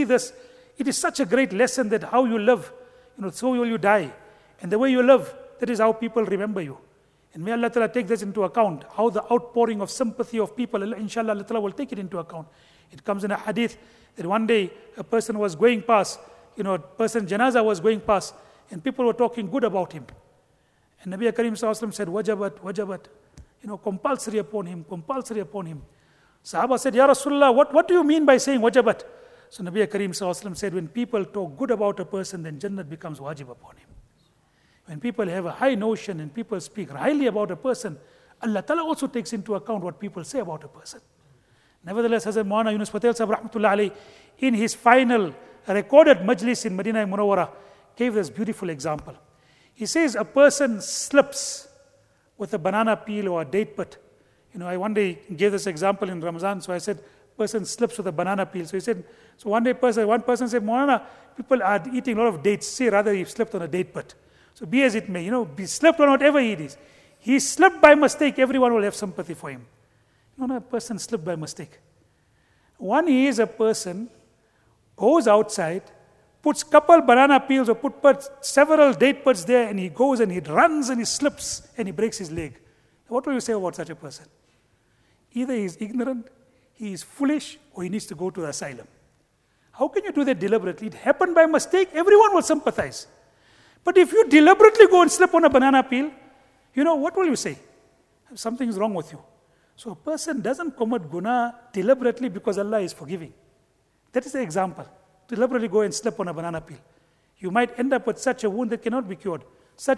this, it is such a great lesson that how you live, so will you die. And the way you live, that is how people remember you. And may Allah Ta'ala take this into account, how the outpouring of sympathy of people, inshallah, Allah Ta'ala will take it into account. It comes in a hadith that one day a person was going past, a person janazah was going past, and people were talking good about him. And Nabi Karim Sallallahu Alaihi Wasallam said, wajabat, compulsory upon him. Sahaba said, Ya Rasulullah, what do you mean by saying wajabat? So Nabi Karim Sallallahu Alaihi Wasallam said, when people talk good about a person, then Jannat becomes wajib upon him. When people have a high notion and people speak highly about a person, Allah Ta'ala also takes into account what people say about a person. Nevertheless, Hazrat Maulana Yunus Patel Sahib Rahmatullah Alayhi, in his final recorded majlis in Madinah Munawwara, gave this beautiful example. He says a person slips with a banana peel or a date pit. I one day gave this example in Ramadan, so I said, person slips with a banana peel. So he said, so one person said, Maulana, people are eating a lot of dates. Say rather he slipped on a date pit. So be as it may, be slipped on whatever it is. He slipped by mistake, everyone will have sympathy for him. A person slipped by mistake. One is a person goes outside, puts couple banana peels or put several date pits there, and he goes and he runs and he slips and he breaks his leg. What will you say about such a person? Either he is ignorant, he is foolish, or he needs to go to the asylum. How can you do that deliberately? It happened by mistake, everyone will sympathize. But if you deliberately go and slip on a banana peel, what will you say? Something is wrong with you. So a person doesn't commit guna deliberately because Allah is forgiving. That is the example. Deliberately go and slip on a banana peel. You might end up with such a wound that cannot be cured. Such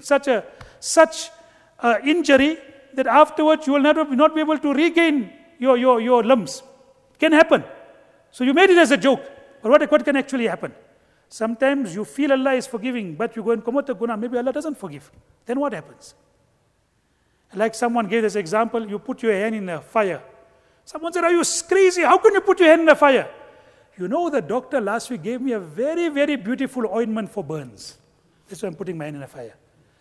injury that afterwards you will not be able to regain your limbs. Can happen. So you made it as a joke. But what can actually happen? Sometimes you feel Allah is forgiving, but you go and commit a guna, maybe Allah doesn't forgive. Then what happens? Like someone gave this example, you put your hand in a fire. Someone said, are you crazy? How can you put your hand in a fire? The doctor last week gave me a very, very beautiful ointment for burns. That's why I'm putting my hand in a fire.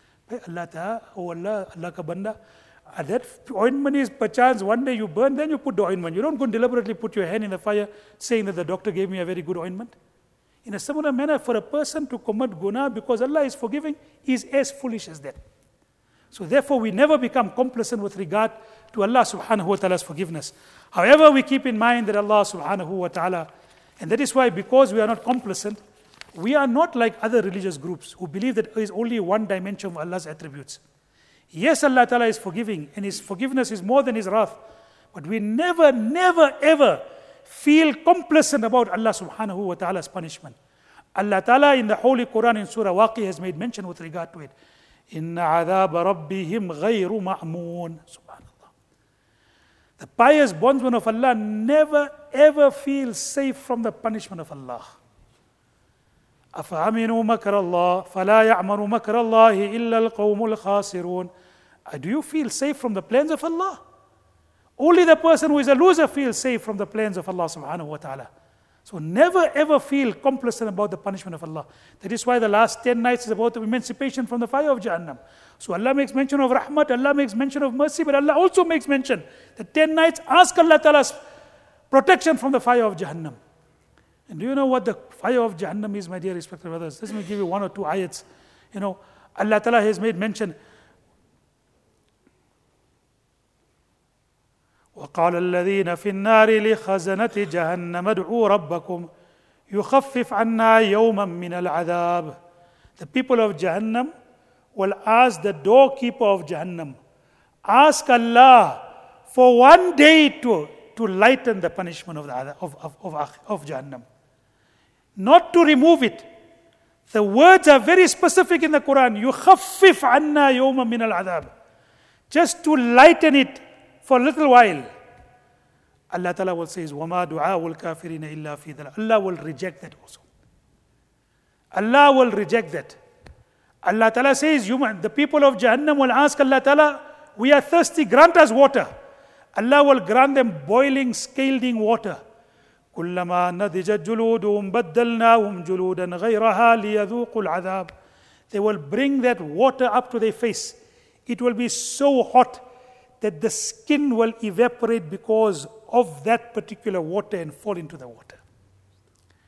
Allah ka banda. That ointment is perchance one day you burn, then you put the ointment. You don't go and deliberately put your hand in the fire saying that the doctor gave me a very good ointment. In a similar manner, for a person to commit guna because Allah is forgiving is as foolish as that. So therefore, we never become complacent with regard to Allah subhanahu wa ta'ala's forgiveness. However, we keep in mind that Allah subhanahu wa ta'ala, and that is why because we are not complacent, we are not like other religious groups who believe that there is only one dimension of Allah's attributes. Yes, Allah ta'ala is forgiving and His forgiveness is more than His wrath. But we never, ever feel complacent about Allah subhanahu wa ta'ala's punishment. Allah ta'ala in the Holy Quran in Surah Waqi has made mention with regard to it. Inna adhaba rabbihim ghayru ma'moon. Subhanallah. The pious bondsmen of Allah never ever feel safe from the punishment of Allah. أَفَأَمِنُوا مَكْرَ اللَّهِ فَلَا يَعْمَنُ مَكْرَ اللَّهِ إِلَّا الْقَوْمُ الْخَاسِرُونَ. Do you feel safe from the plans of Allah? Only the person who is a loser feels safe from the plans of Allah subhanahu wa ta'ala. So never ever feel complacent about the punishment of Allah. That is why the last 10 nights is about the emancipation from the fire of Jahannam. So Allah makes mention of rahmat, Allah makes mention of mercy, but Allah also makes mention that 10 nights ask Allah Ta'ala's protection from the fire of Jahannam. And do you know what the fire of Jahannam is, my dear respected brothers? Let me give you one or two ayats. Allah Ta'ala has made mention. وقال الذين في النار لخزنة جهنم ادعوا ربكم يخفف عنا يوما من العذاب. The people of Jahannam will ask the doorkeeper of Jahannam, ask Allah for one day to lighten the punishment of Jahannam. Not to remove it. The words are very specific in the Quran. يخفف عنا يوما من العذاب. Just to lighten it for a little while. Allah Ta'ala will say, وَمَا دُعَاءُ الْكَافِرِينَ إِلَّا فِي ذَلَكَ. Allah will reject that also. Allah will reject that. Allah Ta'ala says, the people of Jahannam will ask Allah Ta'ala, we are thirsty, grant us water. Allah will grant them boiling, scalding water. كُلَّمَا نَضِجَتْ جُلُودُهُمْ بَدَّلْنَاهُمْ جُلُودًا غَيْرَهَا لِيَذُوقُوا الْعَذَابِ. They will bring that water up to their face. It will be so hot that the skin will evaporate because of that particular water and fall into the water.